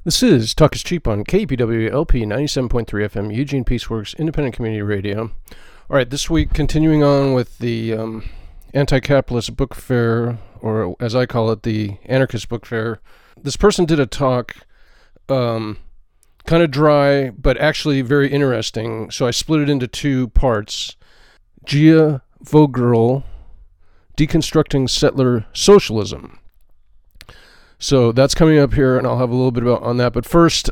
This is Talk is Cheap on KPWLP 97.3 FM, Eugene Peaceworks, Independent Community Radio. All right, this week, continuing on with the anti-capitalist book fair, or as I call it, the anarchist book fair. This person did a talk, kind of dry, but actually very interesting. So I split it into two parts. Gia Vogel, Deconstructing Settler Socialism. So that's coming up here, and I'll have a little bit on that. But first,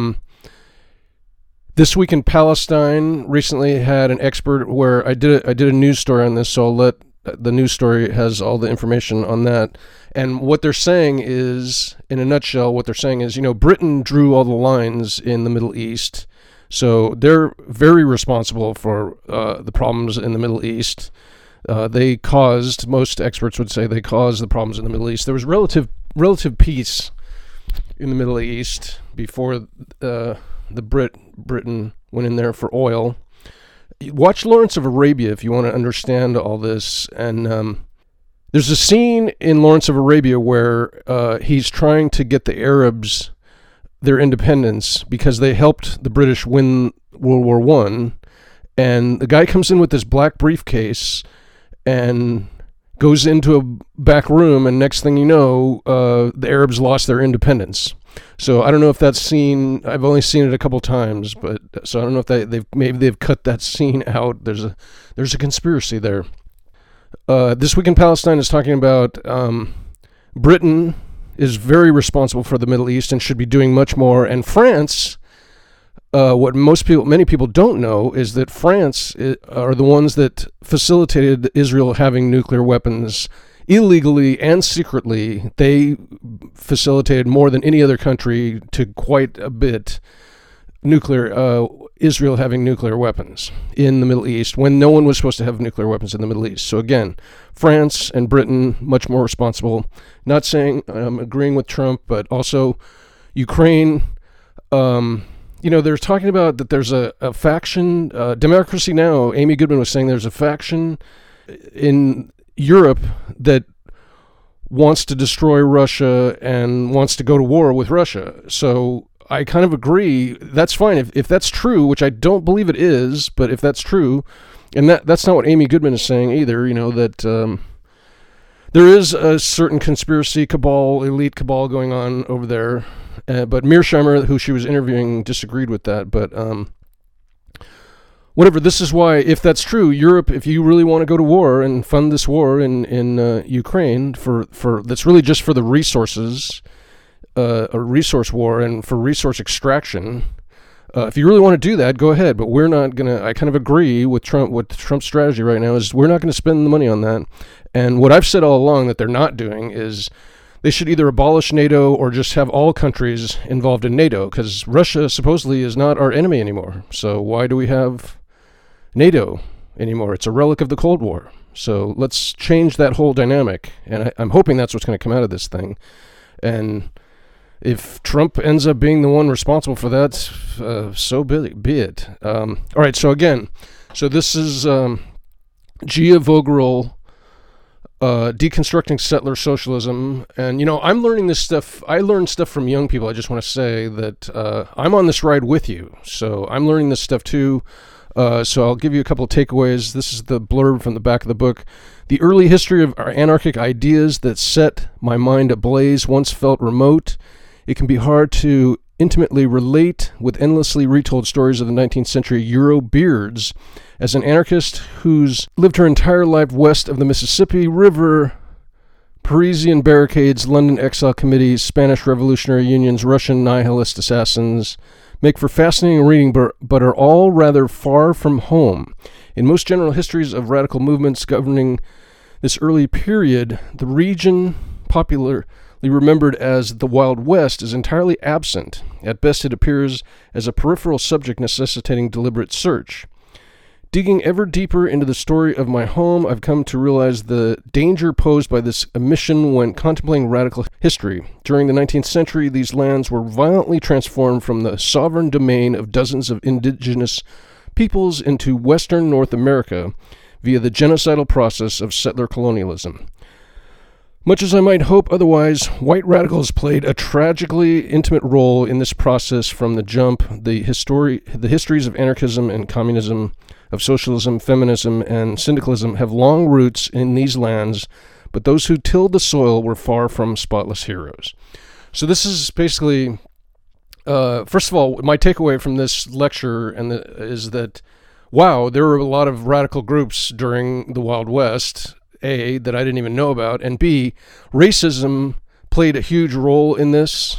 This Week in Palestine recently had an expert where I did a news story on this, so I'll let the news story has all the information on that. And what they're saying is, in a nutshell, what they're saying is, Britain drew all the lines in the Middle East, so they're very responsible for the problems in the Middle East. They caused, most experts would say they caused the problems in the Middle East. There was relative peace in the Middle East before Britain went in there for oil. Watch Lawrence of Arabia if you want to understand all this. And there's a scene in Lawrence of Arabia where he's trying to get the Arabs their independence because they helped the British win World War I. And the guy comes in with this black briefcase and goes into a back room, and next thing you know, the Arabs lost their independence. So I don't know if that scene, I've only seen it a couple times, but so I don't know if they've cut that scene out. There's a conspiracy there. This Week in Palestine is talking about Britain is very responsible for the Middle East and should be doing much more, and France. What many people don't know is that France are the ones that facilitated Israel having nuclear weapons illegally and secretly. They facilitated more than any other country to quite a bit Israel having nuclear weapons in the Middle East when no one was supposed to have nuclear weapons in the Middle East. So again, France and Britain much more responsible. Not saying I'm agreeing with Trump, but also Ukraine. They're talking about that there's a faction, Democracy Now!, Amy Goodman was saying there's a faction in Europe that wants to destroy Russia and wants to go to war with Russia. So I kind of agree. That's fine. If that's true, which I don't believe it is, but if that's true, and that's not what Amy Goodman is saying either, that there is a certain conspiracy cabal, elite cabal going on over there. But Mearsheimer, who she was interviewing, disagreed with that. But whatever, this is why, if that's true, Europe, if you really want to go to war and fund this war in Ukraine, for that's really just for the resources, a resource war and for resource extraction, if you really want to do that, go ahead. But we're not going to, I kind of agree with Trump, what Trump's strategy right now is we're not going to spend the money on that. And what I've said all along that they're not doing is they should either abolish NATO or just have all countries involved in NATO, because Russia supposedly is not our enemy anymore. So why do we have NATO anymore? It's a relic of the Cold War. So let's change that whole dynamic. And I'm hoping that's what's going to come out of this thing. And if Trump ends up being the one responsible for that, so be it. All right, so this is Gia Vogel, Deconstructing Settler Socialism. And I'm learning this stuff. I learn stuff from young people. I just want to say that I'm on this ride with you, so I'm learning this stuff too. So I'll give you a couple of takeaways. This is the blurb from the back of the book. The early history of our anarchic ideas that set my mind ablaze once felt remote. It can be hard to intimately relate with endlessly retold stories of the 19th century Euro beards. As an anarchist who's lived her entire life west of the Mississippi River, Parisian barricades, London exile committees, Spanish revolutionary unions, Russian nihilist assassins make for fascinating reading, but are all rather far from home. In most general histories of radical movements governing this early period, the region popularly remembered as the Wild West is entirely absent. At best, it appears as a peripheral subject necessitating deliberate search. Digging ever deeper into the story of my home, I've come to realize the danger posed by this omission when contemplating radical history. During the 19th century, these lands were violently transformed from the sovereign domain of dozens of indigenous peoples into Western North America via the genocidal process of settler colonialism. Much as I might hope otherwise, white radicals played a tragically intimate role in this process from the jump. The histories of anarchism and communism, of socialism, feminism, and syndicalism have long roots in these lands, but those who tilled the soil were far from spotless heroes. So this is basically, first of all, my takeaway from this lecture is that, wow, there were a lot of radical groups during the Wild West, A, that I didn't even know about, and B, racism played a huge role in this.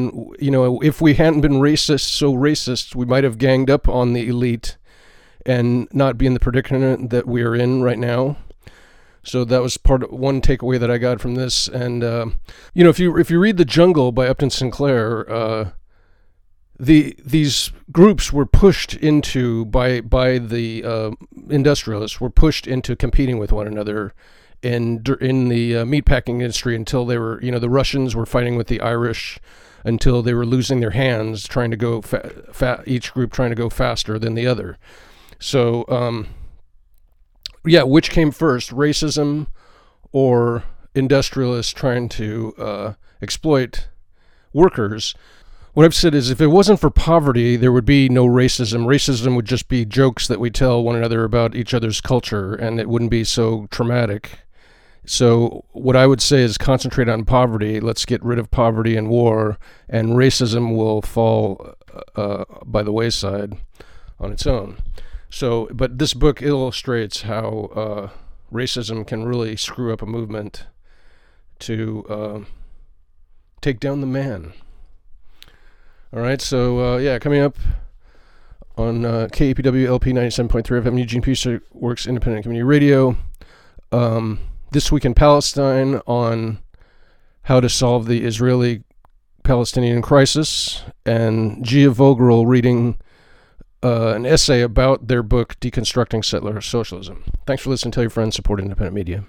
If we hadn't been racist, we might have ganged up on the elite and not be in the predicament that we are in right now. So that was one takeaway that I got from this. And if you read The Jungle by Upton Sinclair, these groups were pushed into by the industrialists were pushed into competing with one another in the meatpacking industry until they were, the Russians were fighting with the Irish until they were losing their hands trying to go each group trying to go faster than the other. So which came first, racism or industrialists trying to exploit workers? What I've said is if it wasn't for poverty, there would be no racism. Racism would just be jokes that we tell one another about each other's culture, and it wouldn't be so traumatic. So what I would say is concentrate on poverty. Let's get rid of poverty and war, and racism will fall by the wayside on its own. So, but this book illustrates how racism can really screw up a movement to take down the man. All right, so coming up on KEPW LP 97.3 FM, Eugene Peace Works Independent Community Radio. This Week in Palestine on how to solve the Israeli-Palestinian crisis, and Gia Vogel reading an essay about their book, Deconstructing Settler Socialism. Thanks for listening. Tell your friends. Support independent media.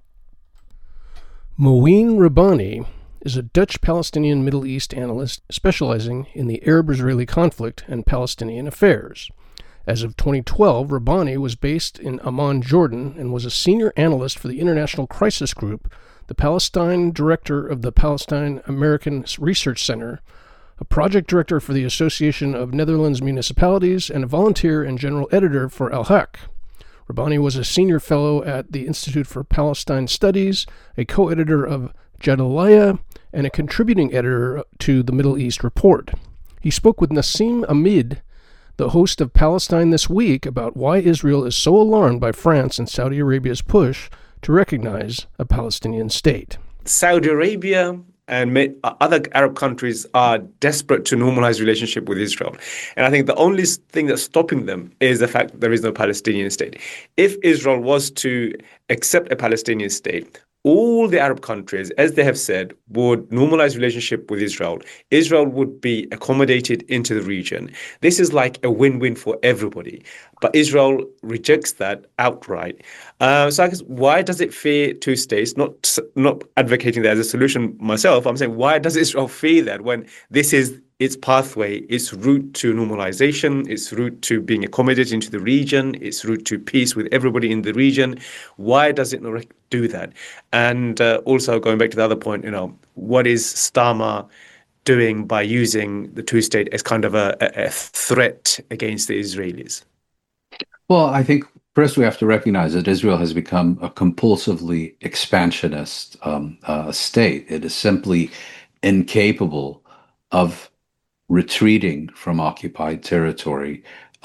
Mouin Rabbani is a Dutch-Palestinian Middle East analyst specializing in the Arab-Israeli conflict and Palestinian affairs. As of 2012, Rabbani was based in Amman, Jordan, and was a senior analyst for the International Crisis Group, the Palestine director of the Palestine American Research Center, a project director for the Association of Netherlands Municipalities, and a volunteer and general editor for Al-Haq. Rabbani was a senior fellow at the Institute for Palestine Studies, a co-editor of Jadaliyah, and a contributing editor to the Middle East Report. He spoke with Nassim Ahmed, the host of Palestine This Week, about why Israel is so alarmed by France and Saudi Arabia's push to recognize a Palestinian state. Saudi Arabia and other Arab countries are desperate to normalize relationship with Israel. And I think the only thing that's stopping them is the fact that there is no Palestinian state. If Israel was to accept a Palestinian state, all the Arab countries, as they have said, would normalize relationship with Israel. Israel would be accommodated into the region. This is like a win-win for everybody. But Israel rejects that outright. So I guess, why does it fear two states? Not advocating that as a solution myself. I'm saying, why does Israel fear that when this is its pathway, its route to normalization, its route to being accommodated into the region, its route to peace with everybody in the region? Why does it not do that? And also going back to the other point, what is Starmer doing by using the two-state as kind of a threat against the Israelis? Well, I think first we have to recognize that Israel has become a compulsively expansionist state. It is simply incapable of retreating from occupied territory,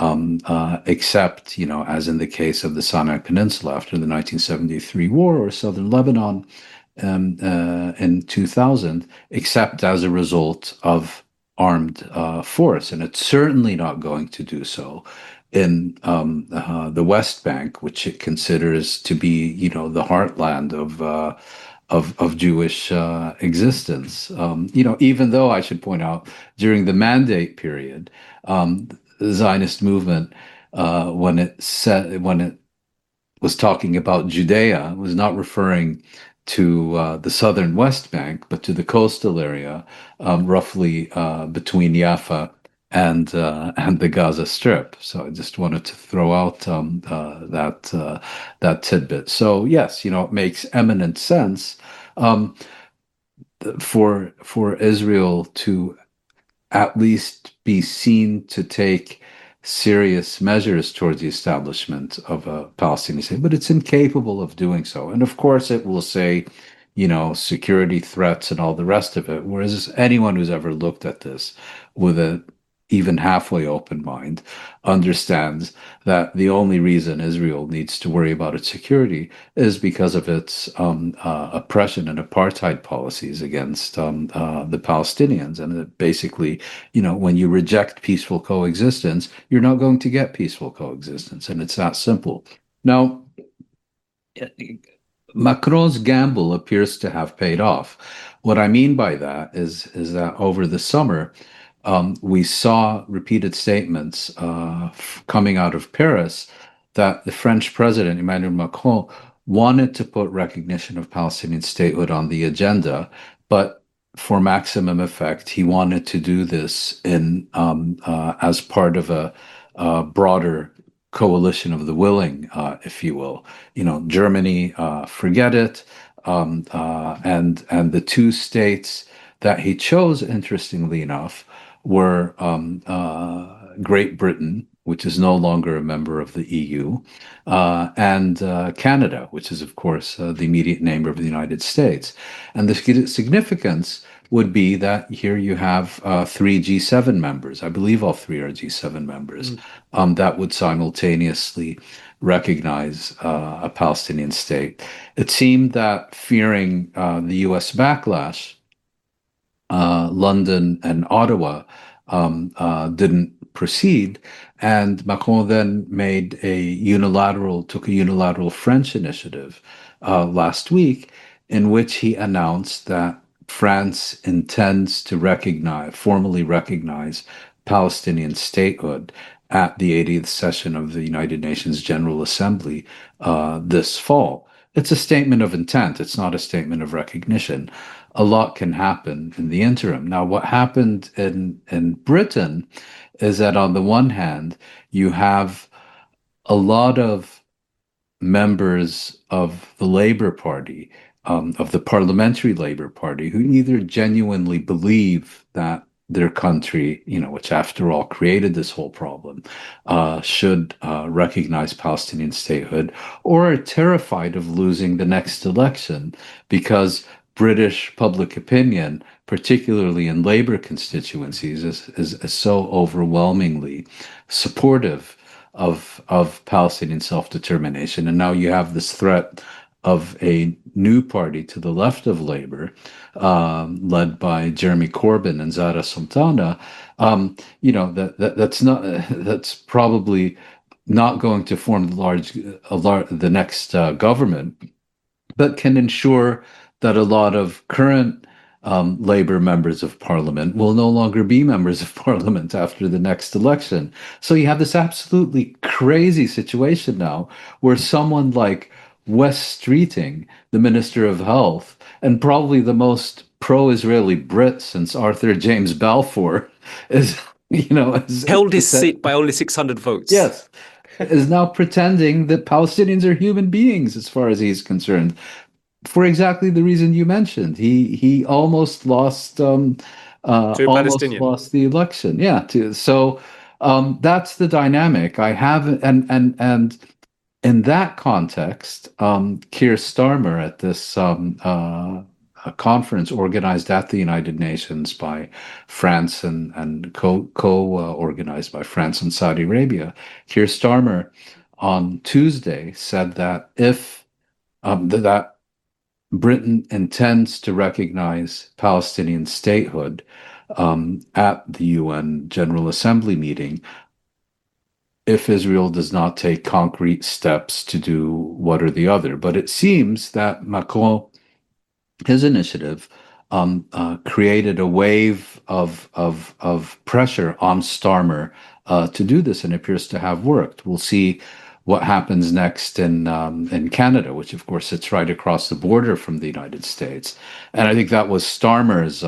except, as in the case of the Sinai Peninsula after the 1973 war, or southern Lebanon in 2000, except as a result of armed force. And it's certainly not going to do so in the West Bank, which it considers to be, the heartland of Jewish existence. Even though I should point out, during the Mandate period, the Zionist movement, when it was talking about Judea, was not referring to the southern West Bank, but to the coastal area, roughly between Jaffa and the Gaza Strip. So I just wanted to throw out that tidbit. So yes, it makes eminent sense For Israel to at least be seen to take serious measures towards the establishment of a Palestinian state, but it's incapable of doing so. And of course, it will say, security threats and all the rest of it. Whereas anyone who's ever looked at this with a even halfway open mind understands that the only reason Israel needs to worry about its security is because of its oppression and apartheid policies against the Palestinians. And basically, when you reject peaceful coexistence, you're not going to get peaceful coexistence. And it's that simple. Now, Macron's gamble appears to have paid off. What I mean by that is that over the summer, we saw repeated statements coming out of Paris that the French president, Emmanuel Macron, wanted to put recognition of Palestinian statehood on the agenda, but for maximum effect, he wanted to do this as part of a broader coalition of the willing, if you will. Germany, forget it, and the two states that he chose, interestingly enough, were Great Britain, which is no longer a member of the EU, and Canada, which is, of course, the immediate neighbor of the United States. And the significance would be that here you have three G7 members. I believe all three are G7 members that would simultaneously recognize a Palestinian state. It seemed that fearing the U.S. backlash, London and Ottawa didn't proceed, and Macron then took a unilateral French initiative last week, in which he announced that France intends to formally recognize Palestinian statehood at the 80th session of the United Nations General Assembly this fall. It's a statement of intent. It's not a statement of recognition. A lot can happen in the interim. Now, what happened in Britain is that on the one hand, you have a lot of members of the Labour Party, of the Parliamentary Labour Party, who either genuinely believe that their country, which after all created this whole problem, should recognize Palestinian statehood, or are terrified of losing the next election because British public opinion, particularly in Labour constituencies, is so overwhelmingly supportive of Palestinian self-determination. And now you have this threat of a new party to the left of Labour, led by Jeremy Corbyn and Zahra Sultana. That's probably not going to form the next government, but can ensure that a lot of current Labour members of Parliament will no longer be members of Parliament after the next election. So you have this absolutely crazy situation now where someone like Wes Streeting, the Minister of Health, and probably the most pro-Israeli Brit since Arthur James Balfour, held his seat by only 600 votes. Yes, is now pretending that Palestinians are human beings as far as he's concerned. For exactly the reason you mentioned, he almost lost the election. Yeah, so that's the dynamic. And in that context, Keir Starmer at this a conference organized at the United Nations by France and co-organized by France and Saudi Arabia, Keir Starmer on Tuesday said that if that Britain intends to recognize Palestinian statehood at the UN General Assembly meeting if Israel does not take concrete steps to do one or the other. But it seems that Macron, his initiative, created a wave of pressure on Starmer to do this, and appears to have worked. We'll see what happens next in Canada, which of course sits right across the border from the United States. And I think that was Starmer's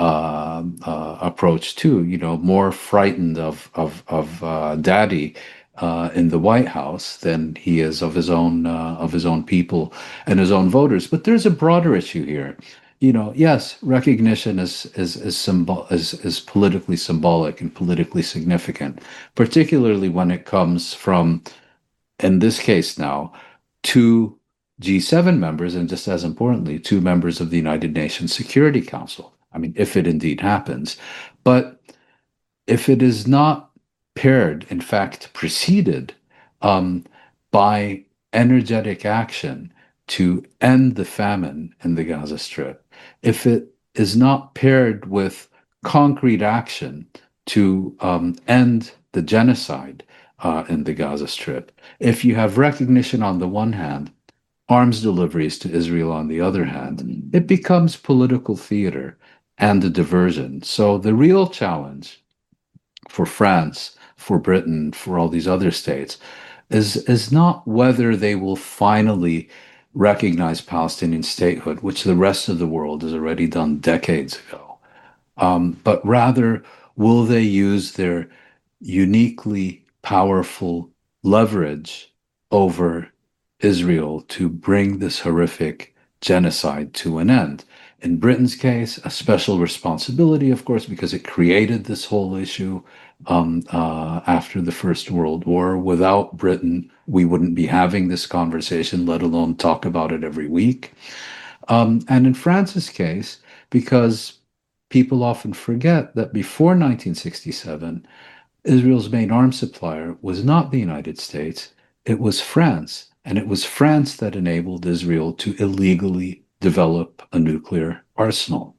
approach too. More frightened of daddy in the White House than he is of his own people and his own voters. But there's a broader issue here. Yes, recognition is politically symbolic and politically significant, particularly when it comes from, in this case now, two G7 members, and just as importantly, two members of the United Nations Security Council. I mean, if it indeed happens. But if it is not paired, in fact, preceded by energetic action to end the famine in the Gaza Strip, if it is not paired with concrete action to end the genocide in the Gaza Strip, if you have recognition on the one hand, arms deliveries to Israel on the other hand, it becomes political theater and a diversion. So the real challenge for France, for Britain, for all these other states, is not whether they will finally recognize Palestinian statehood, which the rest of the world has already done decades ago, but rather will they use their uniquely powerful leverage over Israel to bring this horrific genocide to an end. In Britain's case, a special responsibility, of course, because it created this whole issue after the First World War. Without Britain, we wouldn't be having this conversation, let alone talk about it every week. And in France's case, because people often forget that before 1967, Israel's main arms supplier was not the United States, it was France. And it was France that enabled Israel to illegally develop a nuclear arsenal.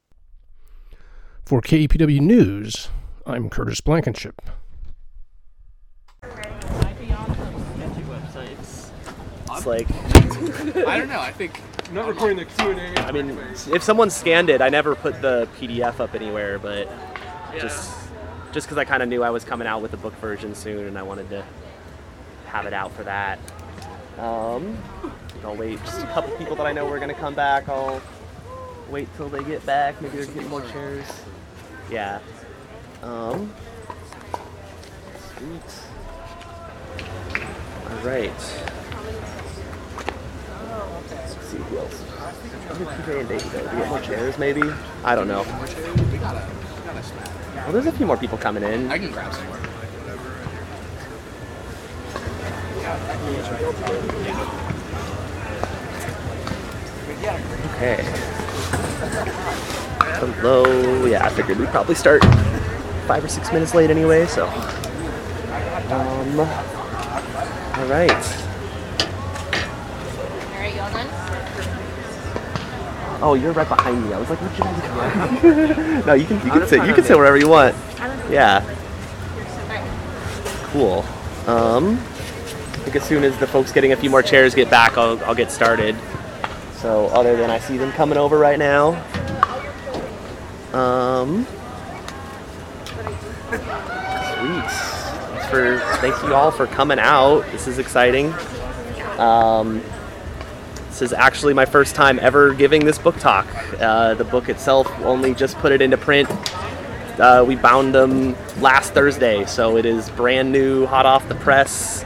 For KEPW News, I'm Curtis Blankenship. It's like, I don't know. I think I'm not recording the Q&A. I mean, if someone scanned it, I never put the PDF up anywhere, but just because I kind of knew I was coming out with the book version soon, and I wanted to have it out for that. I'll wait. Just a couple people that I know are gonna come back. I'll wait till they get back. Maybe they're getting more chairs. Yeah. Sweet. All right. Let's see who else. PJ and David, do we get more chairs? Maybe. I don't know. we gotta smash. Well, there's a few more people coming in. I can grab some. Okay. Hello. Yeah, I figured we'd probably start 5 or 6 minutes late anyway, so. All right. Alright, you all done? Oh, you're right behind me. I was like, what should I do? No, you can sit wherever you want. Yeah. Cool. I think as soon as the folks getting a few more chairs get back, I'll get started. So other than I see them coming over right now. Sweet. Thank you all for coming out. This is exciting. This is actually my first time ever giving this book talk. The book itself only just put it into print. We bound them last Thursday, so it is brand new, hot off the press.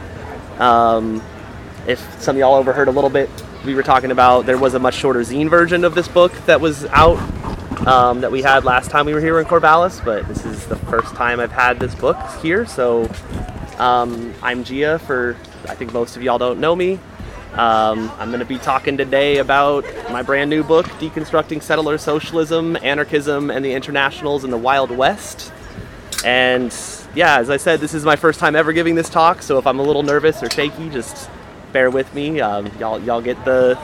If some of y'all overheard a little bit, we were talking about there was a much shorter zine version of this book that was out that we had last time we were here in Corvallis, but this is the first time I've had this book here. So I'm Gia, for I think most of y'all don't know me. I'm going to be talking today about my brand new book, Deconstructing Settler Socialism, Anarchism, and the Internationals in the Wild West. And yeah, as I said, this is my first time ever giving this talk, so if I'm a little nervous or shaky, just bear with me. Y'all get the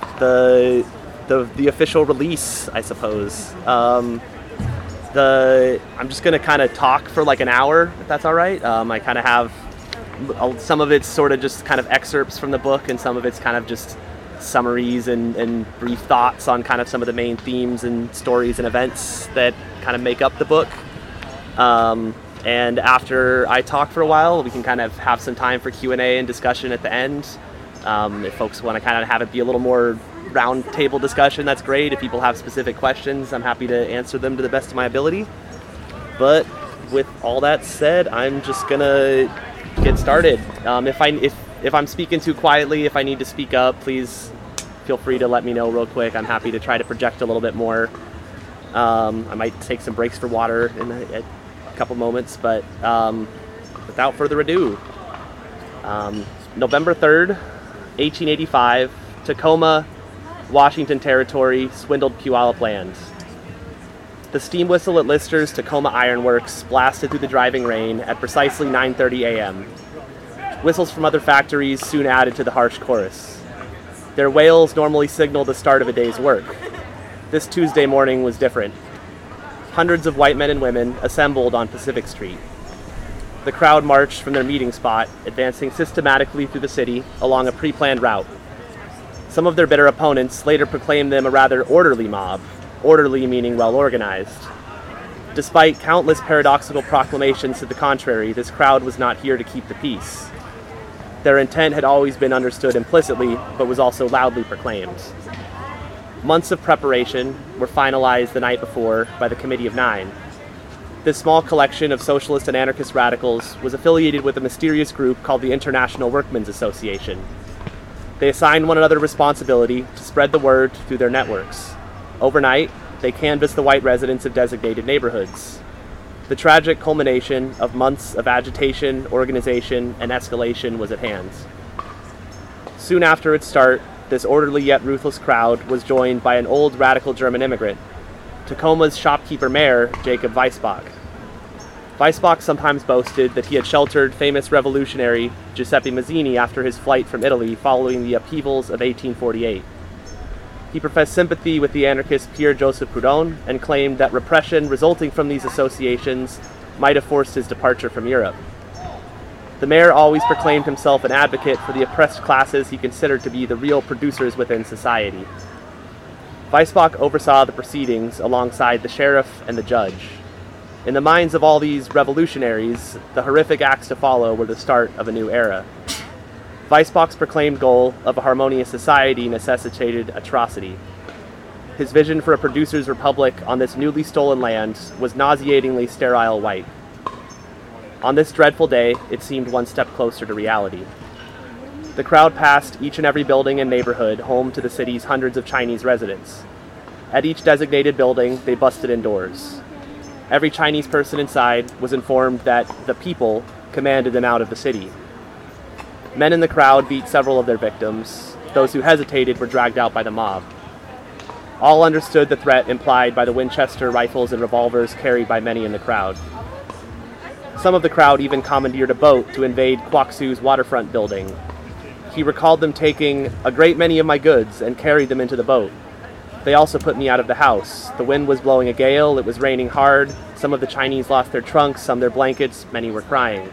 official release, I suppose. I'm just going to kind of talk for like an hour, if that's all right. I kind of have some of it's sort of just kind of excerpts from the book, and some of it's kind of just summaries and brief thoughts on kind of some of the main themes and stories and events that kind of make up the book. And after I talk for a while, we can kind of have some time for Q&A and discussion at the end. If folks want to kind of have it be a little more round table discussion, that's great. If people have specific questions, I'm happy to answer them to the best of my ability. But with all that said, I'm just gonna get started. If I'm speaking too quietly, if I need to speak up, please feel free to let me know real quick. I'm happy to try to project a little bit more. I might take some breaks for water in a couple moments, but without further ado, November 3rd, 1885, Tacoma, Washington Territory, swindled Puyallup land. The steam whistle at Lister's Tacoma Iron Works blasted through the driving rain at precisely 9:30 a.m. Whistles from other factories soon added to the harsh chorus. Their wails normally signal the start of a day's work. This Tuesday morning was different. Hundreds of white men and women assembled on Pacific Street. The crowd marched from their meeting spot, advancing systematically through the city along a pre-planned route. Some of their bitter opponents later proclaimed them a rather orderly mob, orderly meaning well-organized. Despite countless paradoxical proclamations to the contrary, this crowd was not here to keep the peace. Their intent had always been understood implicitly, but was also loudly proclaimed. Months of preparation were finalized the night before by the Committee of Nine. This small collection of socialist and anarchist radicals was affiliated with a mysterious group called the International Workmen's Association. They assigned one another responsibility to spread the word through their networks. Overnight, they canvassed the white residents of designated neighborhoods. The tragic culmination of months of agitation, organization, and escalation was at hand. Soon after its start, this orderly yet ruthless crowd was joined by an old radical German immigrant, Tacoma's shopkeeper mayor, Jacob Weissbach. Weissbach sometimes boasted that he had sheltered famous revolutionary Giuseppe Mazzini after his flight from Italy following the upheavals of 1848. He professed sympathy with the anarchist Pierre-Joseph Proudhon and claimed that repression resulting from these associations might have forced his departure from Europe. The mayor always proclaimed himself an advocate for the oppressed classes he considered to be the real producers within society. Weissbach oversaw the proceedings alongside the sheriff and the judge. In the minds of all these revolutionaries, the horrific acts to follow were the start of a new era. Weissbach's proclaimed goal of a harmonious society necessitated atrocity. His vision for a producer's republic on this newly stolen land was nauseatingly sterile white. On this dreadful day, it seemed one step closer to reality. The crowd passed each and every building and neighborhood home to the city's hundreds of Chinese residents. At each designated building, they busted indoors. Every Chinese person inside was informed that the people commanded them out of the city. Men in the crowd beat several of their victims. Those who hesitated were dragged out by the mob. All understood the threat implied by the Winchester rifles and revolvers carried by many in the crowd. Some of the crowd even commandeered a boat to invade Kwok Soo's waterfront building. He recalled them taking a great many of my goods and carried them into the boat. They also put me out of the house. The wind was blowing a gale, it was raining hard. Some of the Chinese lost their trunks, some their blankets, many were crying.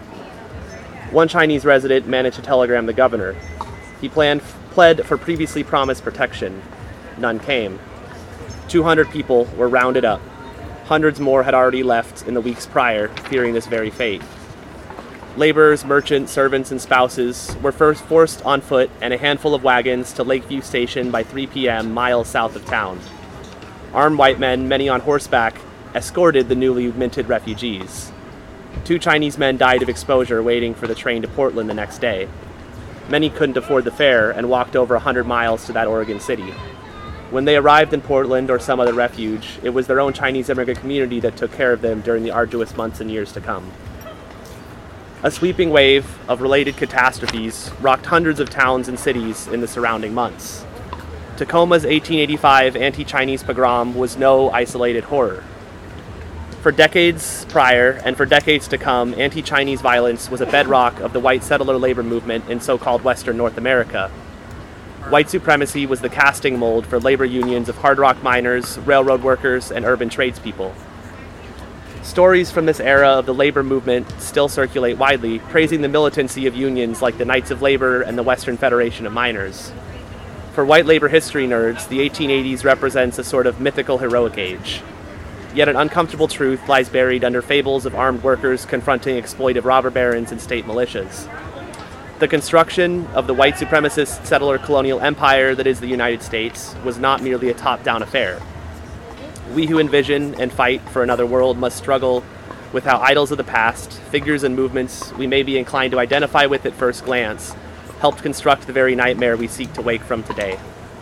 One Chinese resident managed to telegram the governor. He pled for previously promised protection. None came. 200 people were rounded up. Hundreds more had already left in the weeks prior, fearing this very fate. Laborers, merchants, servants, and spouses were first forced on foot and a handful of wagons to Lakeview Station by 3 p.m. miles south of town. Armed white men, many on horseback, escorted the newly minted refugees. 2 Chinese men died of exposure waiting for the train to Portland the next day. Many couldn't afford the fare and walked over 100 miles to that Oregon city. When they arrived in Portland or some other refuge, it was their own Chinese immigrant community that took care of them during the arduous months and years to come. A sweeping wave of related catastrophes rocked hundreds of towns and cities in the surrounding months. Tacoma's 1885 anti-Chinese pogrom was no isolated horror. For decades prior, and for decades to come, anti-Chinese violence was a bedrock of the white settler labor movement in so-called Western North America. White supremacy was the casting mold for labor unions of hard rock miners, railroad workers, and urban tradespeople. Stories from this era of the labor movement still circulate widely, praising the militancy of unions like the Knights of Labor and the Western Federation of Miners. For white labor history nerds, the 1880s represents a sort of mythical heroic age. Yet an uncomfortable truth lies buried under fables of armed workers confronting exploitive robber barons and state militias. The construction of the white supremacist settler colonial empire that is the United States was not merely a top-down affair. We who envision and fight for another world must struggle with how idols of the past, figures and movements we may be inclined to identify with at first glance, helped construct the very nightmare we seek to wake from today.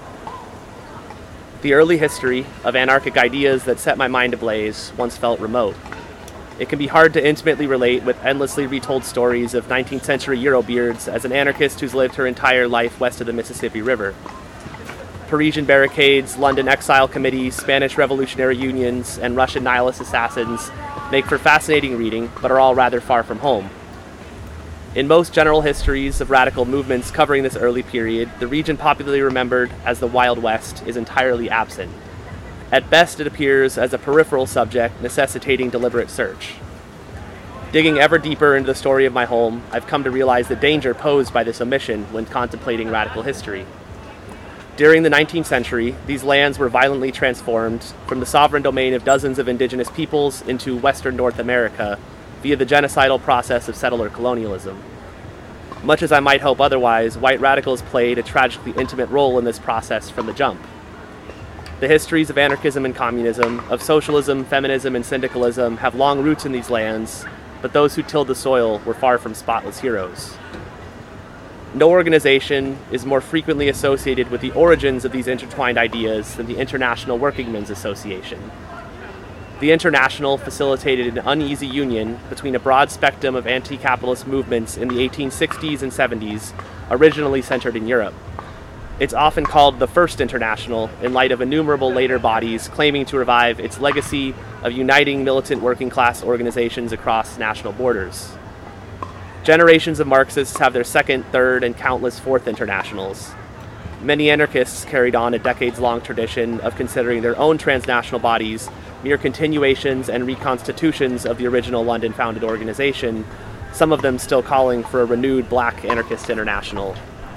The early history of anarchic ideas that set my mind ablaze once felt remote. It can be hard to intimately relate with endlessly retold stories of 19th century Eurobeards as an anarchist who's lived her entire life west of the Mississippi River. Parisian barricades, London exile committees, Spanish revolutionary unions, and Russian nihilist assassins make for fascinating reading, but are all rather far from home. In most general histories of radical movements covering this early period, the region popularly remembered as the Wild West is entirely absent. At best, it appears as a peripheral subject necessitating deliberate search. Digging ever deeper into the story of my home, I've come to realize the danger posed by this omission when contemplating radical history. During the 19th century, these lands were violently transformed from the sovereign domain of dozens of indigenous peoples into Western North America via the genocidal process of settler colonialism. Much as I might hope otherwise, white radicals played a tragically intimate role in this process from the jump. The histories of anarchism and communism, of socialism, feminism, and syndicalism have long roots in these lands, but those who tilled the soil were far from spotless heroes. No organization is more frequently associated with the origins of these intertwined ideas than the International Workingmen's Association. The International facilitated an uneasy union between a broad spectrum of anti-capitalist movements in the 1860s and 70s, originally centered in Europe. It's often called the First International in light of innumerable later bodies claiming to revive its legacy of uniting militant working class organizations across national borders. Generations of Marxists have their second, third, and countless fourth internationals. Many anarchists carried on a decades-long tradition of considering their own transnational bodies mere continuations and reconstitutions of the original London-founded organization, some of them still calling for a renewed Black Anarchist International.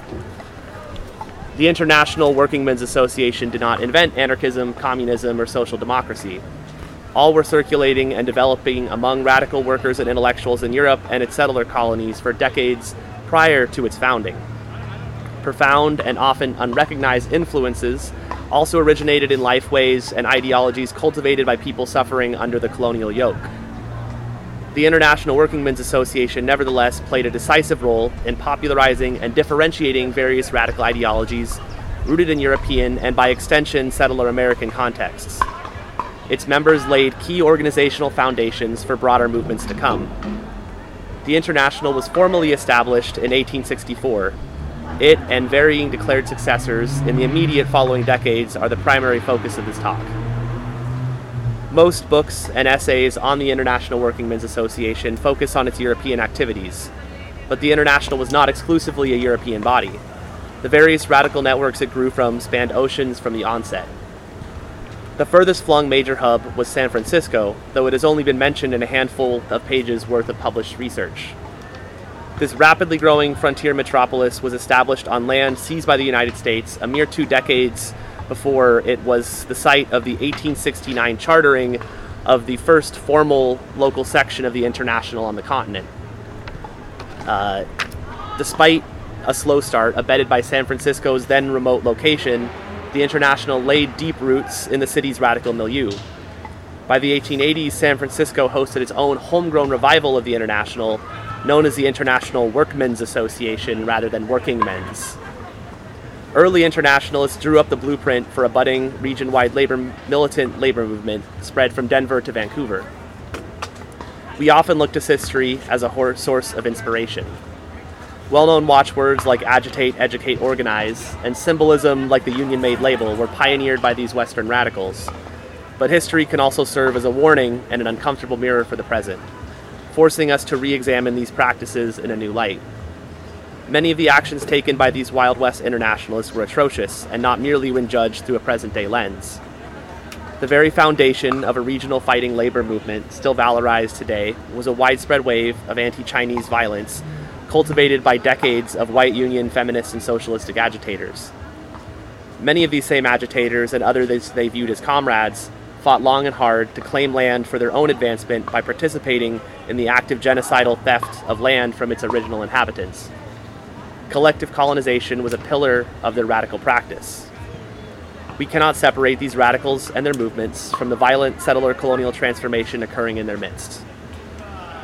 The International Workingmen's Association did not invent anarchism, communism, or social democracy. All were circulating and developing among radical workers and intellectuals in Europe and its settler colonies for decades prior to its founding. Profound and often unrecognized influences also originated in lifeways and ideologies cultivated by people suffering under the colonial yoke. The International Workingmen's Association nevertheless played a decisive role in popularizing and differentiating various radical ideologies rooted in European and, by extension, settler American contexts. Its members laid key organizational foundations for broader movements to come. The International was formally established in 1864. It and varying declared successors in the immediate following decades are the primary focus of this talk. Most books and essays on the International Workingmen's Association focus on its European activities, but the International was not exclusively a European body. The various radical networks it grew from spanned oceans from the onset. The furthest flung major hub was San Francisco, though it has only been mentioned in a handful of pages worth of published research. This rapidly growing frontier metropolis was established on land seized by the United States a mere 2 decades before it was the site of the 1869 chartering of the first formal local section of the International on the continent. Despite a slow start abetted by San Francisco's then remote location, the International laid deep roots in the city's radical milieu. By the 1880s, San Francisco hosted its own homegrown revival of the International, known as the International Workmen's Association rather than Workingmen's. Early internationalists drew up the blueprint for a budding region-wide militant labor movement spread from Denver to Vancouver. We often look to history as a source of inspiration. Well-known watchwords like agitate, educate, organize, and symbolism like the union-made label were pioneered by these Western radicals. But history can also serve as a warning and an uncomfortable mirror for the present, forcing us to re-examine these practices in a new light. Many of the actions taken by these Wild West internationalists were atrocious, and not merely when judged through a present-day lens. The very foundation of a regional fighting labor movement, still valorized today, was a widespread wave of anti-Chinese violence cultivated by decades of white union, feminist, and socialistic agitators. Many of these same agitators and others they viewed as comrades fought long and hard to claim land for their own advancement by participating in the active genocidal theft of land from its original inhabitants. Collective colonization was a pillar of their radical practice. We cannot separate these radicals and their movements from the violent settler colonial transformation occurring in their midst.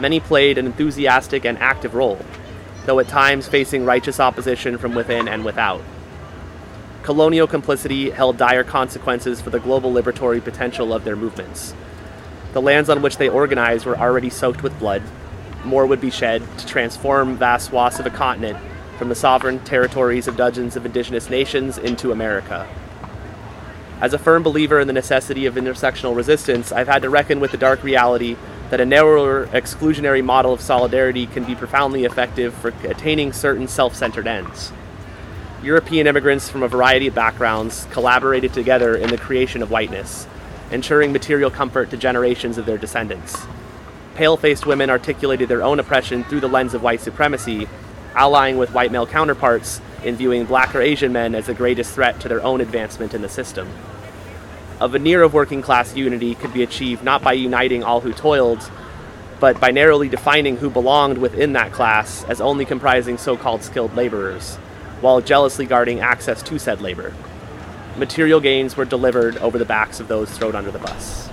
many played an enthusiastic and active role, though at times facing righteous opposition from within and without. Colonial complicity held dire consequences for the global liberatory potential of their movements. The lands on which they organized were already soaked with blood. More would be shed to transform vast swaths of a continent from the sovereign territories of dozens of indigenous nations into America. As a firm believer in the necessity of intersectional resistance, I've had to reckon with the dark reality that a narrower, exclusionary model of solidarity can be profoundly effective for attaining certain self-centered ends. European immigrants from a variety of backgrounds collaborated together in the creation of whiteness, ensuring material comfort to generations of their descendants. Pale-faced women articulated their own oppression through the lens of white supremacy, allying with white male counterparts in viewing black or Asian men as the greatest threat to their own advancement in the system. A veneer of working class unity could be achieved not by uniting all who toiled, but by narrowly defining who belonged within that class as only comprising so-called skilled laborers, while jealously guarding access to said labor. Material gains were delivered over the backs of those thrown under the bus.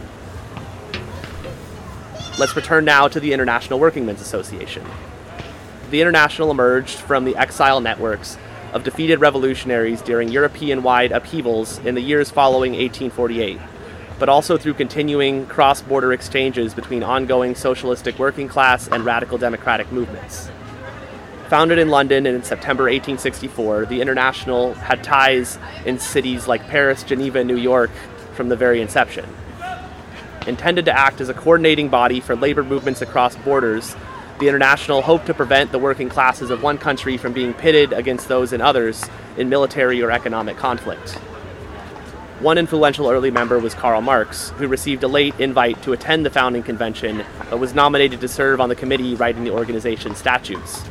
Let's return now to the International Workingmen's Association. The International emerged from the exile networks of defeated revolutionaries during European-wide upheavals in the years following 1848, but also through continuing cross-border exchanges between ongoing socialistic working class and radical democratic movements. Founded in London in September 1864, the International had ties in cities like Paris, Geneva, and New York from the very inception. Intended to act as a coordinating body for labor movements across borders, the International hoped to prevent the working classes of one country from being pitted against those in others in military or economic conflict. One influential early member was Karl Marx, who received a late invite to attend the founding convention, but was nominated to serve on the committee writing the organization's statutes.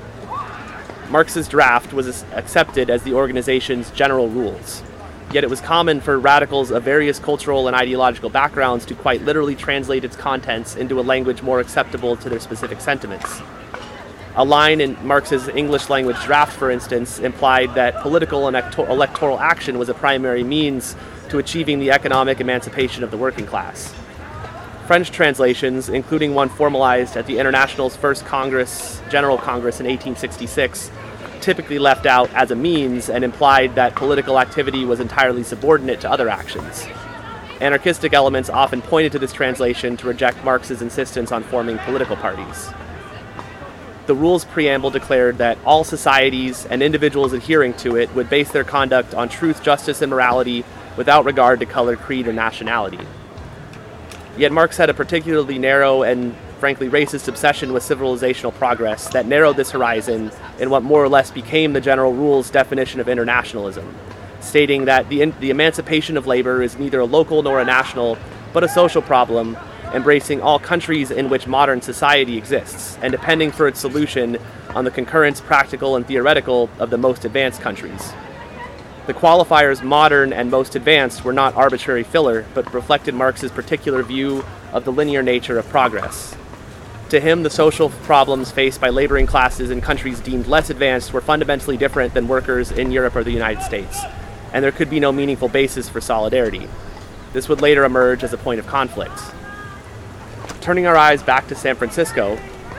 Marx's draft was accepted as the organization's general rules. Yet it was common for radicals of various cultural and ideological backgrounds to quite literally translate its contents into a language more acceptable to their specific sentiments. A line in Marx's English language draft, for instance, implied that political and electoral action was a primary means to achieving the economic emancipation of the working class. French translations, including one formalized at the International's first General Congress in 1866, typically left out as a means and implied that political activity was entirely subordinate to other actions. Anarchistic elements often pointed to this translation to reject Marx's insistence on forming political parties. The rule's preamble declared that all societies and individuals adhering to it would base their conduct on truth, justice, and morality without regard to color, creed, or nationality. Yet Marx had a particularly narrow and frankly racist obsession with civilizational progress that narrowed this horizon in what more or less became the general rule's definition of internationalism, stating that the emancipation of labor is neither a local nor a national, but a social problem, embracing all countries in which modern society exists, and depending for its solution on the concurrence, practical and theoretical, of the most advanced countries. The qualifiers modern and most advanced were not arbitrary filler, but reflected Marx's particular view of the linear nature of progress. To him, the social problems faced by laboring classes in countries deemed less advanced were fundamentally different than workers in Europe or the United States, and there could be no meaningful basis for solidarity. This would later emerge as a point of conflict. Turning our eyes back to San Francisco,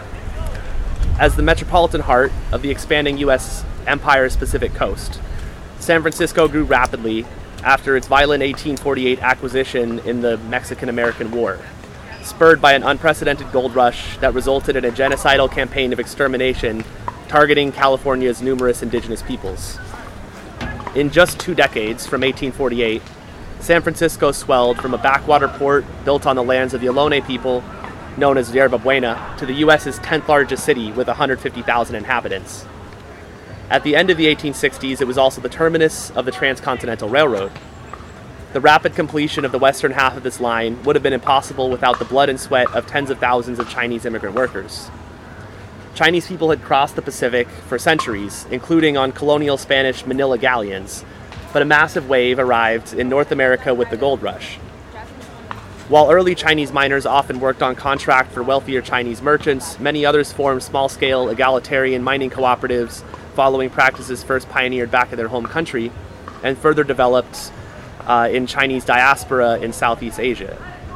as the metropolitan heart of the expanding U.S. empire's Pacific coast, San Francisco grew rapidly after its violent 1848 acquisition in the Mexican-American War, spurred by an unprecedented gold rush that resulted in a genocidal campaign of extermination targeting California's numerous indigenous peoples. In just 2 decades, from 1848, San Francisco swelled from a backwater port built on the lands of the Ohlone people, known as Yerba Buena, to the U.S.'s 10th largest city with 150,000 inhabitants. At the end of the 1860s, it was also the terminus of the Transcontinental Railroad. The rapid completion of the western half of this line would have been impossible without the blood and sweat of tens of thousands of Chinese immigrant workers. Chinese people had crossed the Pacific for centuries, including on colonial Spanish Manila galleons, but a massive wave arrived in North America with the gold rush. While early Chinese miners often worked on contract for wealthier Chinese merchants, many others formed small-scale egalitarian mining cooperatives following practices first pioneered back in their home country and further developed in Chinese diaspora in Southeast Asia.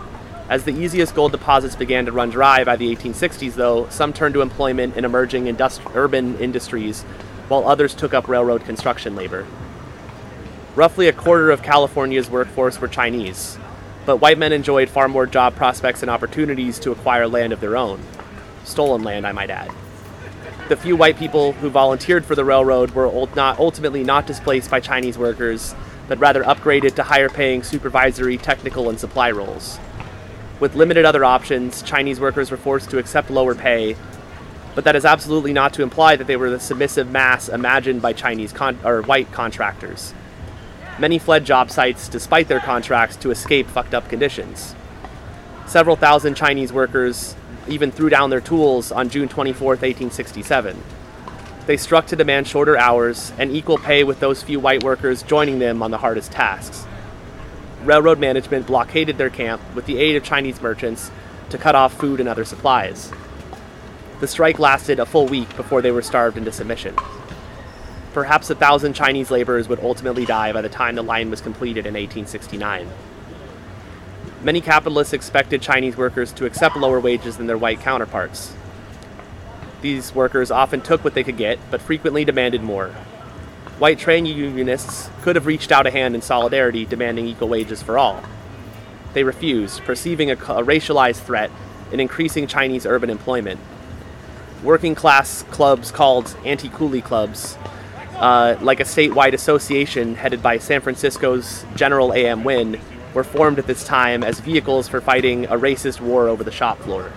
As the easiest gold deposits began to run dry by the 1860s, though, some turned to employment in emerging urban industries, while others took up railroad construction labor. Roughly a quarter of California's workforce were Chinese, but white men enjoyed far more job prospects and opportunities to acquire land of their own. Stolen land, I might add. The few white people who volunteered for the railroad were ultimately not displaced by Chinese workers, but rather upgraded to higher-paying supervisory, technical, and supply roles. With limited other options, Chinese workers were forced to accept lower pay, but that is absolutely not to imply that they were the submissive mass imagined by white contractors. Many fled job sites despite their contracts to escape fucked-up conditions. Several thousand Chinese workers even threw down their tools on June 24, 1867. They struck to demand shorter hours and equal pay with those few white workers joining them on the hardest tasks. Railroad management blockaded their camp with the aid of Chinese merchants to cut off food and other supplies. The strike lasted a full week before they were starved into submission. Perhaps 1,000 Chinese laborers would ultimately die by the time the line was completed in 1869. Many capitalists expected Chinese workers to accept lower wages than their white counterparts. These workers often took what they could get, but frequently demanded more. White trade unionists could have reached out a hand in solidarity, demanding equal wages for all. They refused, perceiving a racialized threat in increasing Chinese urban employment. Working class clubs called anti-coolie clubs, like a statewide association headed by San Francisco's General A.M. Nguyen, were formed at this time as vehicles for fighting a racist war over the shop floor.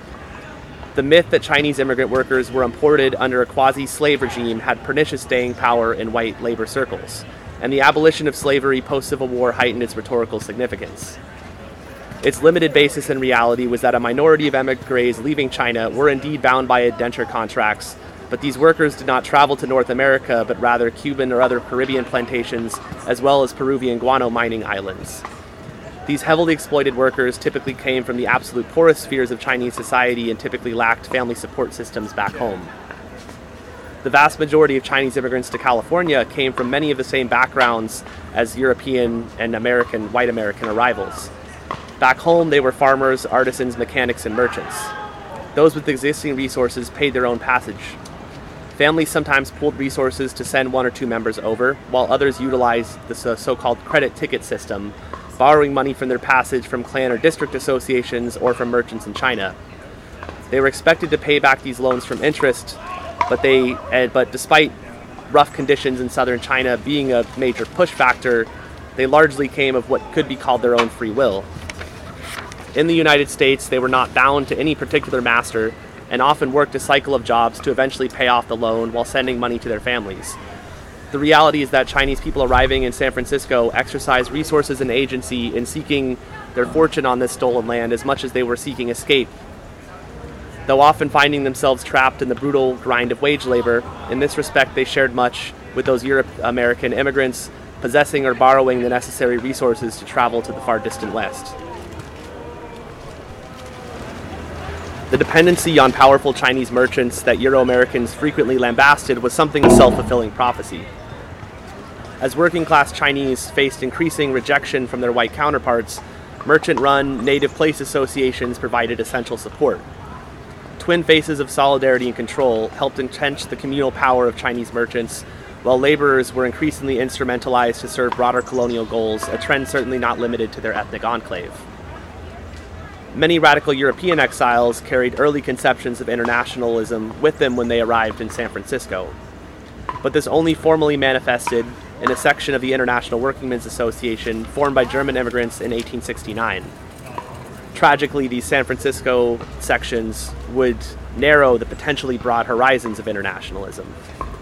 The myth that Chinese immigrant workers were imported under a quasi-slave regime had pernicious staying power in white labor circles, and the abolition of slavery post-Civil War heightened its rhetorical significance. Its limited basis in reality was that a minority of emigres leaving China were indeed bound by indenture contracts, but these workers did not travel to North America, but rather Cuban or other Caribbean plantations, as well as Peruvian guano mining islands. These heavily exploited workers typically came from the absolute poorest spheres of Chinese society and typically lacked family support systems back home. The vast majority of Chinese immigrants to California came from many of the same backgrounds as European and white American arrivals. Back home, they were farmers, artisans, mechanics, and merchants. Those with existing resources paid their own passage. Families sometimes pooled resources to send one or two members over, while others utilized the so-called credit ticket system, borrowing money from their passage from clan or district associations or from merchants in China. They were expected to pay back these loans from interest, but despite rough conditions in southern China being a major push factor, they largely came of what could be called their own free will. In the United States, they were not bound to any particular master and often worked a cycle of jobs to eventually pay off the loan while sending money to their families. The reality is that Chinese people arriving in San Francisco exercised resources and agency in seeking their fortune on this stolen land as much as they were seeking escape. Though often finding themselves trapped in the brutal grind of wage labor, in this respect they shared much with those Europe-American immigrants possessing or borrowing the necessary resources to travel to the far distant West. The dependency on powerful Chinese merchants that Euro-Americans frequently lambasted was something of self-fulfilling prophecy. As working-class Chinese faced increasing rejection from their white counterparts, merchant-run native place associations provided essential support. Twin faces of solidarity and control helped entrench the communal power of Chinese merchants, while laborers were increasingly instrumentalized to serve broader colonial goals, a trend certainly not limited to their ethnic enclave. Many radical European exiles carried early conceptions of internationalism with them when they arrived in San Francisco. But this only formally manifested in a section of the International Workingmen's Association formed by German immigrants in 1869. Tragically, these San Francisco sections would narrow the potentially broad horizons of internationalism.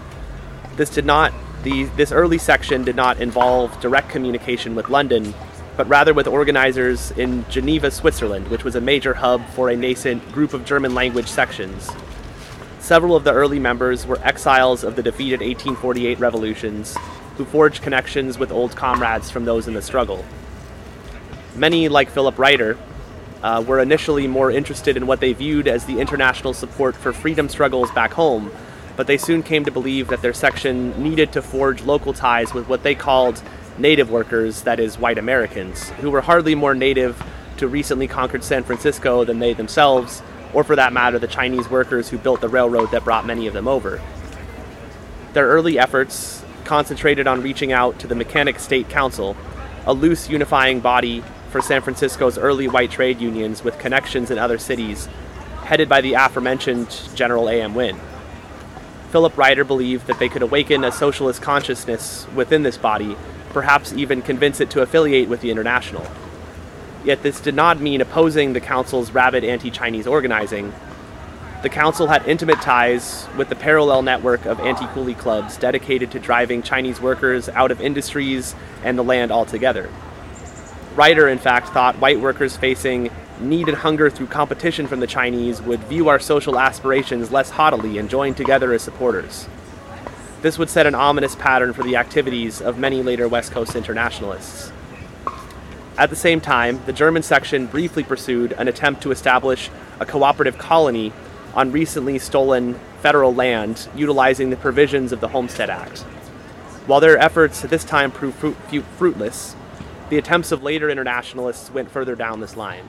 This early section did not involve direct communication with London, but rather with organizers in Geneva, Switzerland, which was a major hub for a nascent group of German language sections. Several of the early members were exiles of the defeated 1848 revolutions, who forged connections with old comrades from those in the struggle. Many, like Philip Reiter, were initially more interested in what they viewed as the international support for freedom struggles back home, but they soon came to believe that their section needed to forge local ties with what they called native workers, that is, white Americans, who were hardly more native to recently conquered San Francisco than they themselves, or for that matter, the Chinese workers who built the railroad that brought many of them over. Their early efforts concentrated on reaching out to the Mechanic State Council, a loose unifying body for San Francisco's early white trade unions with connections in other cities, headed by the aforementioned General A.M. Wynne. Philip Ryder believed that they could awaken a socialist consciousness within this body, perhaps even convince it to affiliate with the International. Yet this did not mean opposing the Council's rabid anti-Chinese organizing. The Council had intimate ties with the parallel network of anti-coolie clubs dedicated to driving Chinese workers out of industries and the land altogether. Ryder, in fact, thought white workers facing need and hunger through competition from the Chinese would view our social aspirations less haughtily and join together as supporters. This would set an ominous pattern for the activities of many later West Coast internationalists. At the same time, the German section briefly pursued an attempt to establish a cooperative colony on recently stolen federal land utilizing the provisions of the Homestead Act. While their efforts at this time proved fruitless, the attempts of later internationalists went further down this line.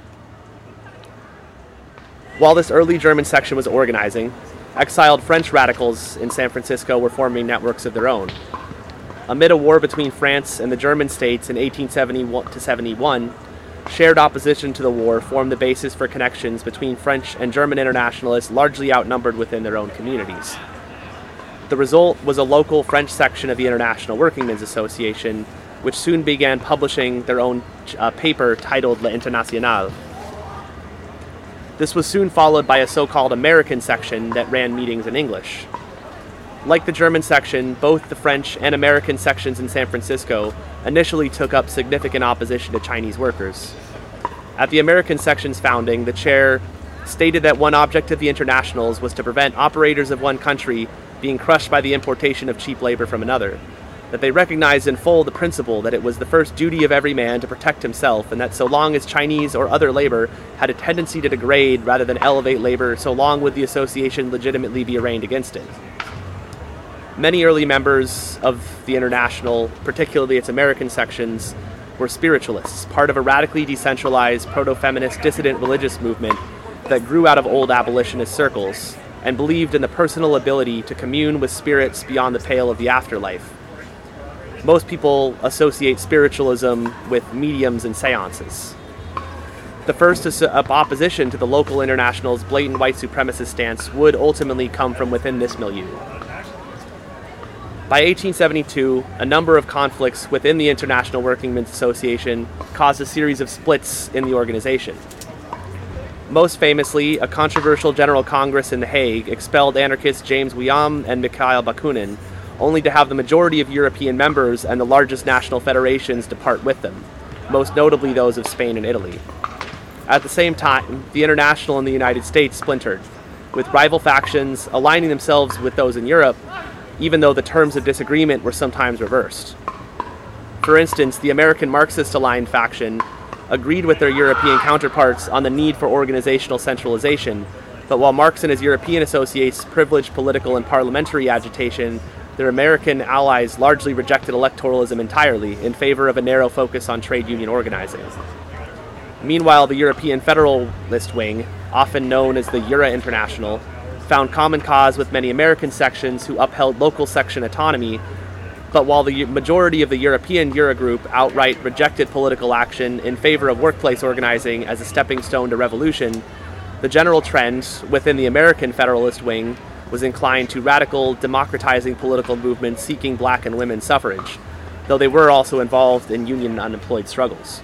While this early German section was organizing, exiled French radicals in San Francisco were forming networks of their own. Amid a war between France and the German states in 1871, shared opposition to the war formed the basis for connections between French and German internationalists largely outnumbered within their own communities. The result was a local French section of the International Workingmen's Association, which soon began publishing their own paper titled L'Internationale. This was soon followed by a so-called American section that ran meetings in English. Like the German section, both the French and American sections in San Francisco initially took up significant opposition to Chinese workers. At the American section's founding, the chair stated that one object of the Internationals was to prevent operators of one country being crushed by the importation of cheap labor from another, that they recognized in full the principle that it was the first duty of every man to protect himself, and that so long as Chinese or other labor had a tendency to degrade rather than elevate labor, so long would the association legitimately be arraigned against it. Many early members of the International, particularly its American sections, were spiritualists, part of a radically decentralized, proto-feminist dissident religious movement that grew out of old abolitionist circles, and believed in the personal ability to commune with spirits beyond the pale of the afterlife. Most people associate spiritualism with mediums and seances. The first opposition to the local International's blatant white supremacist stance would ultimately come from within this milieu. By 1872, a number of conflicts within the International Workingmen's Association caused a series of splits in the organization. Most famously, a controversial General Congress in The Hague expelled anarchists James William and Mikhail Bakunin, only to have the majority of European members and the largest national federations depart with them, most notably those of Spain and Italy. At the same time, the International in the United States splintered, with rival factions aligning themselves with those in Europe, even though the terms of disagreement were sometimes reversed. For instance, the American Marxist-aligned faction agreed with their European counterparts on the need for organizational centralization, but while Marx and his European associates privileged political and parliamentary agitation, their American allies largely rejected electoralism entirely in favor of a narrow focus on trade union organizing. Meanwhile, the European Federalist Wing, often known as the Euro International, found common cause with many American sections who upheld local section autonomy, but while the majority of the European Eurogroup outright rejected political action in favor of workplace organizing as a stepping stone to revolution, the general trend within the American Federalist Wing was inclined to radical, democratizing political movements seeking black and women's suffrage, though they were also involved in union and unemployed struggles.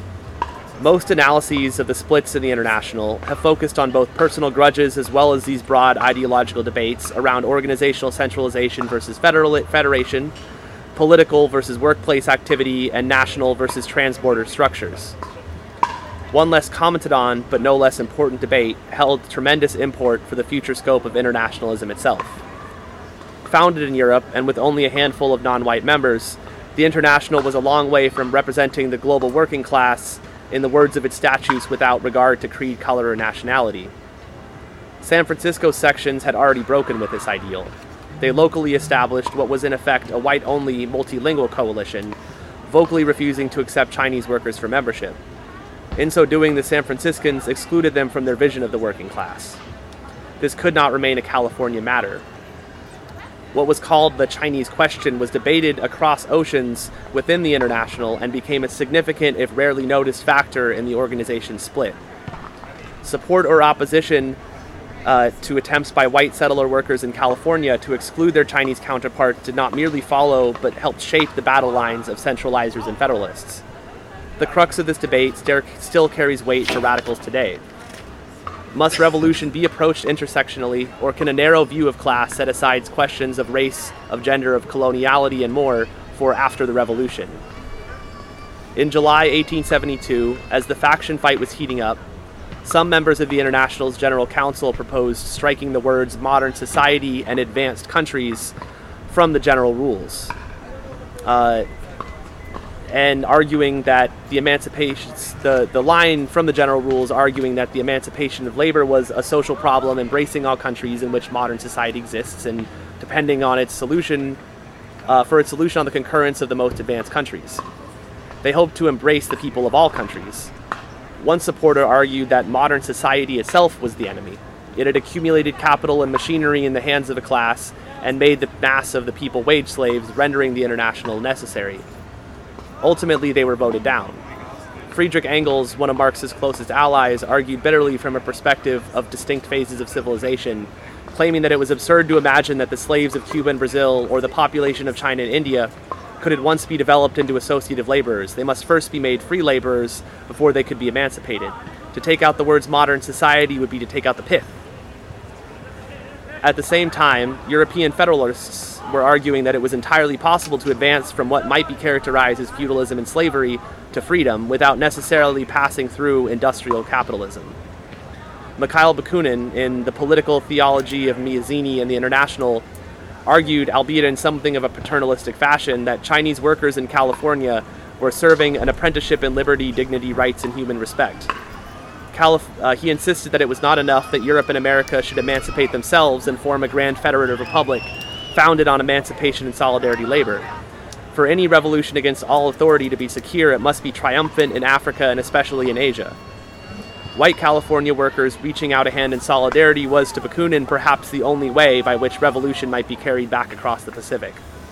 Most analyses of the splits in the International have focused on both personal grudges as well as these broad ideological debates around organizational centralization versus federation, political versus workplace activity, and national versus transborder structures. One less commented on, but no less important debate held tremendous import for the future scope of internationalism itself. Founded in Europe and with only a handful of non-white members, the International was a long way from representing the global working class in the words of its statutes without regard to creed, color, or nationality. San Francisco's sections had already broken with this ideal. They locally established what was in effect a white-only multilingual coalition, vocally refusing to accept Chinese workers for membership. In so doing, the San Franciscans excluded them from their vision of the working class. This could not remain a California matter. What was called the Chinese question was debated across oceans within the International and became a significant, if rarely noticed, factor in the organization's split. Support or opposition to attempts by white settler workers in California to exclude their Chinese counterparts did not merely follow, but helped shape the battle lines of centralizers and federalists. The crux of this debate still carries weight for radicals today. Must revolution be approached intersectionally, or can a narrow view of class set aside questions of race, of gender, of coloniality, and more for after the revolution? In July 1872, as the faction fight was heating up, some members of the International's General Council proposed striking the words modern society and advanced countries from the general rules, and arguing that the line from the general rules arguing that the emancipation of labor was a social problem embracing all countries in which modern society exists and depending on its solution, for its solution on the concurrence of the most advanced countries. They hoped to embrace the people of all countries. One supporter argued that modern society itself was the enemy. It had accumulated capital and machinery in the hands of a class and made the mass of the people wage slaves, rendering the International necessary. Ultimately, they were voted down. Friedrich Engels, one of Marx's closest allies, argued bitterly from a perspective of distinct phases of civilization, claiming that it was absurd to imagine that the slaves of Cuba and Brazil, or the population of China and India, could at once be developed into associative laborers. They must first be made free laborers before they could be emancipated. To take out the words modern society would be to take out the pith. At the same time, European federalists were arguing that it was entirely possible to advance from what might be characterized as feudalism and slavery to freedom without necessarily passing through industrial capitalism. Mikhail Bakunin, in The Political Theology of Mazzini and the International, argued, albeit in something of a paternalistic fashion, that Chinese workers in California were serving an apprenticeship in liberty, dignity, rights, and human respect. He insisted that it was not enough that Europe and America should emancipate themselves and form a grand federative republic founded on emancipation and solidarity labor. For any revolution against all authority to be secure, it must be triumphant in Africa and especially in Asia. White California workers reaching out a hand in solidarity was, to Bakunin, perhaps the only way by which revolution might be carried back across the Pacific.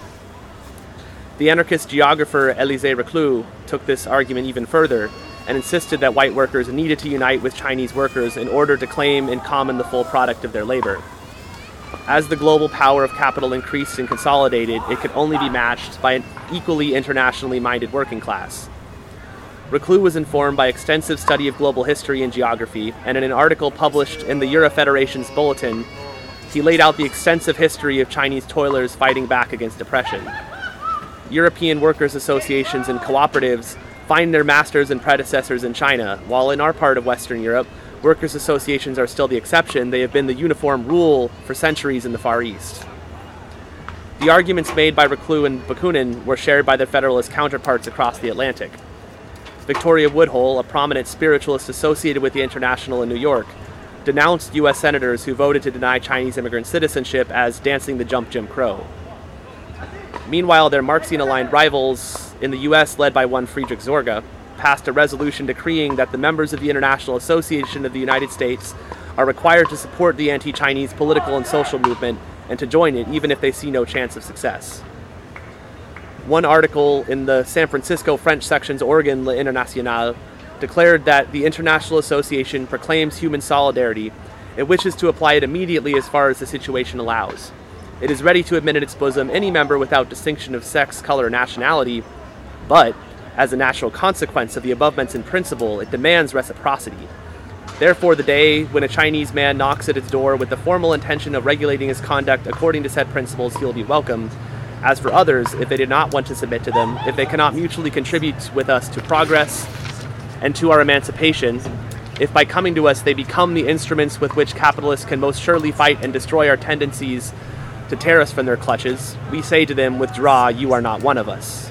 The anarchist geographer Élisée Reclus took this argument even further and insisted that white workers needed to unite with Chinese workers in order to claim in common the full product of their labor. As the global power of capital increased and consolidated, it could only be matched by an equally internationally minded working class. Reclus was informed by extensive study of global history and geography, and in an article published in the Eurofederation's Bulletin, he laid out the extensive history of Chinese toilers fighting back against oppression. European workers' associations and cooperatives find their masters and predecessors in China, while in our part of Western Europe, workers' associations are still the exception. They have been the uniform rule for centuries in the Far East. The arguments made by Reclus and Bakunin were shared by their Federalist counterparts across the Atlantic. Victoria Woodhull, a prominent spiritualist associated with the International in New York, denounced U.S. senators who voted to deny Chinese immigrant citizenship as dancing the jump Jim Crow. Meanwhile, their Marxian-aligned rivals in the U.S., led by one Friedrich Zorga, passed a resolution decreeing that the members of the International Association of the United States are required to support the anti-Chinese political and social movement and to join it even if they see no chance of success. One article in the San Francisco French section's organ L'Internationale declared that the International Association proclaims human solidarity and wishes to apply it immediately as far as the situation allows. It is ready to admit in its bosom any member without distinction of sex, color, or nationality, but, as a natural consequence of the above-mentioned principle, it demands reciprocity. Therefore, the day when a Chinese man knocks at its door with the formal intention of regulating his conduct according to said principles, he will be welcomed. As for others, if they do not want to submit to them, if they cannot mutually contribute with us to progress and to our emancipation, if by coming to us they become the instruments with which capitalists can most surely fight and destroy our tendencies to tear us from their clutches, we say to them, withdraw, you are not one of us.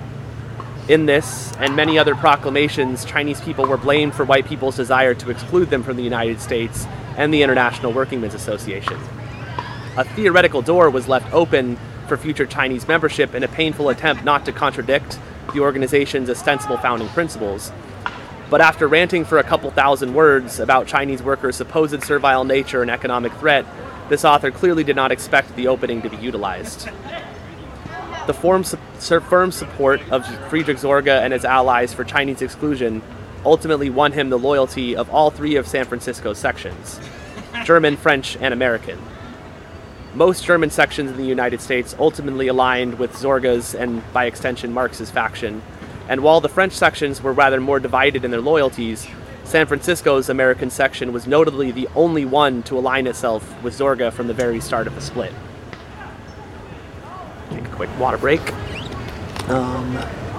In this, and many other proclamations, Chinese people were blamed for white people's desire to exclude them from the United States and the International Workingmen's Association. A theoretical door was left open for future Chinese membership in a painful attempt not to contradict the organization's ostensible founding principles. But after ranting for a couple thousand words about Chinese workers' supposed servile nature and economic threat, this author clearly did not expect the opening to be utilized. The firm support of Friedrich Zorga and his allies for Chinese exclusion ultimately won him the loyalty of all three of San Francisco's sections: German, French, and American. Most German sections in the United States ultimately aligned with Zorga's and, by extension, Marx's faction, and while the French sections were rather more divided in their loyalties, San Francisco's American section was notably the only one to align itself with Zorga from the very start of the split. Take a quick water break.